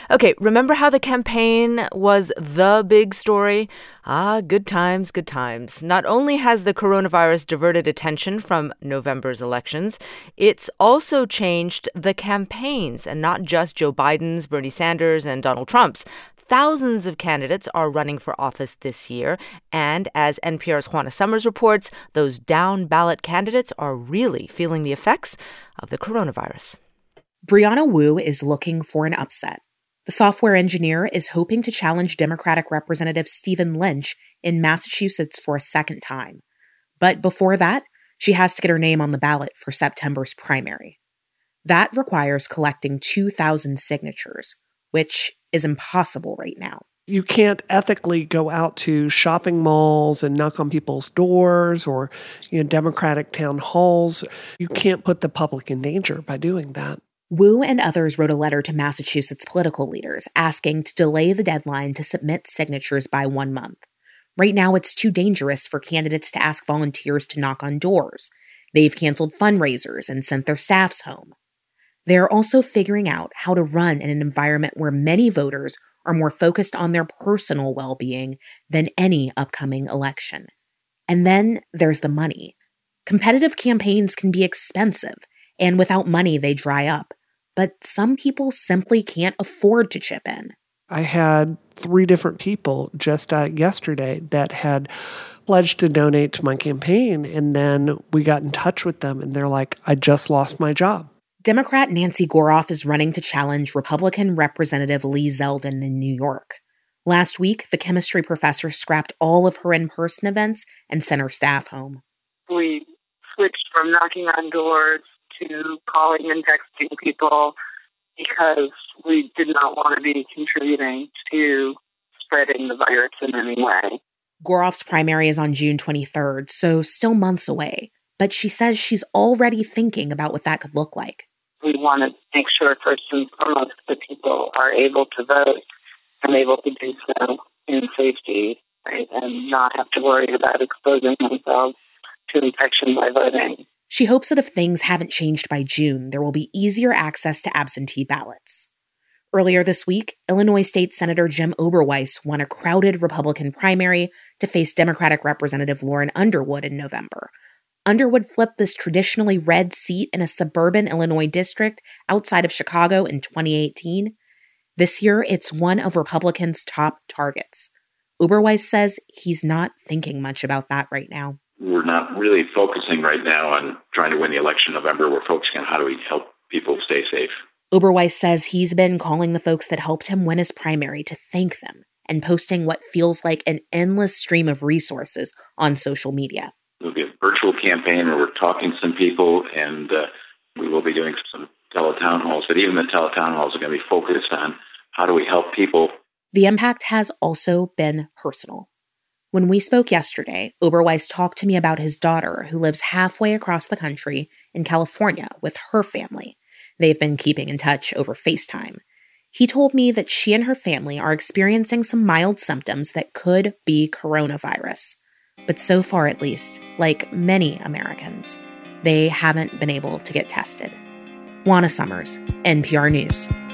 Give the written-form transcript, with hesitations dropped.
Okay, remember how the campaign was the big story? Good times, good times. Not only has the coronavirus diverted attention from November's elections, it's also changed the campaigns, and not just Joe Biden's, Bernie Sanders, and Donald Trump's. Thousands of candidates are running for office this year, and as NPR's Juana Summers reports, those down-ballot candidates are really feeling the effects of the coronavirus. Brianna Wu is looking for an upset. The software engineer is hoping to challenge Democratic Representative Stephen Lynch in Massachusetts for a second time. But before that, she has to get her name on the ballot for September's primary. That requires collecting 2,000 signatures, which is impossible right now. You can't ethically go out to shopping malls and knock on people's doors or Democratic town halls. You can't put the public in danger by doing that. Wu and others wrote a letter to Massachusetts political leaders asking to delay the deadline to submit signatures by 1 month. Right now, it's too dangerous for candidates to ask volunteers to knock on doors. They've canceled fundraisers and sent their staffs home. They're also figuring out how to run in an environment where many voters are more focused on their personal well-being than any upcoming election. And then there's the money. Competitive campaigns can be expensive, and without money, they dry up. But some people simply can't afford to chip in. I had 3 different people just yesterday that had pledged to donate to my campaign, and then we got in touch with them, and they're like, I just lost my job. Democrat Nancy Goroff is running to challenge Republican Representative Lee Zeldin in New York. Last week, the chemistry professor scrapped all of her in-person events and sent her staff home. We switched from knocking on doors to calling and texting people because we did not want to be contributing to spreading the virus in any way. Goroff's primary is on June 23rd, so still months away. But she says she's already thinking about what that could look like. We want to make sure first and foremost that people are able to vote and able to do so in safety, right, and not have to worry about exposing themselves to infection by voting. She hopes that if things haven't changed by June, there will be easier access to absentee ballots. Earlier this week, Illinois State Senator Jim Oberweis won a crowded Republican primary to face Democratic Representative Lauren Underwood in November. Underwood flipped this traditionally red seat in a suburban Illinois district outside of Chicago in 2018. This year, it's one of Republicans' top targets. Oberweis says he's not thinking much about that right now. We're not really focusing right now on trying to win the election in November. We're focusing on how do we help people stay safe. Oberweis says he's been calling the folks that helped him win his primary to thank them and posting what feels like an endless stream of resources on social media. It'll be a virtual campaign where we're talking to some people, and we will be doing some teletown halls. But even the teletown halls are going to be focused on how do we help people. The impact has also been personal. When we spoke yesterday, Oberweis talked to me about his daughter, who lives halfway across the country in California with her family. They've been keeping in touch over FaceTime. He told me that she and her family are experiencing some mild symptoms that could be coronavirus. But so far, at least, like many Americans, they haven't been able to get tested. Juana Summers, NPR News.